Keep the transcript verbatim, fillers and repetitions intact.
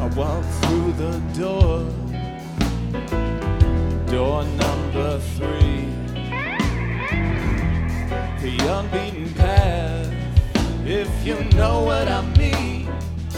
walk through the door, door number three. The unbeaten path, if you know what I mean.